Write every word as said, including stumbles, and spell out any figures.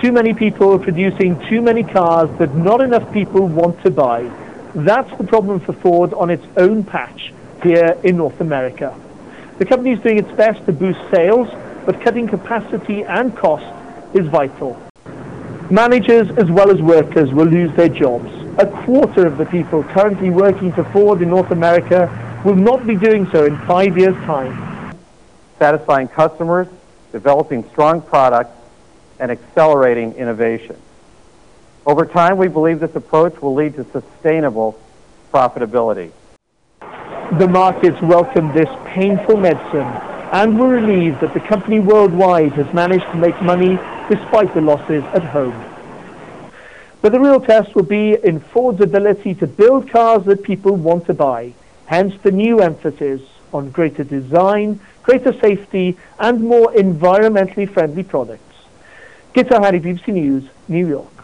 Too many people are producing too many cars that not enough people want to buy. That's the problem for Ford on its own patch here in North America. The company is doing its best to boost sales, but cutting capacity and cost is vital. Managers as well as workers will lose their jobs. A quarter of the people currently working for Ford in North America will not be doing so in five years' time. Satisfying customers, developing strong products, and accelerating innovation. Over time, we believe this approach will lead to sustainable profitability. The markets welcome this painful medicine and were relieved that the company worldwide has managed to make money despite the losses at home. But the real test will be in Ford's ability to build cars that people want to buy, hence the new emphasis on greater design, greater safety, and more environmentally friendly products. Gitta Hari, B B C News, New York.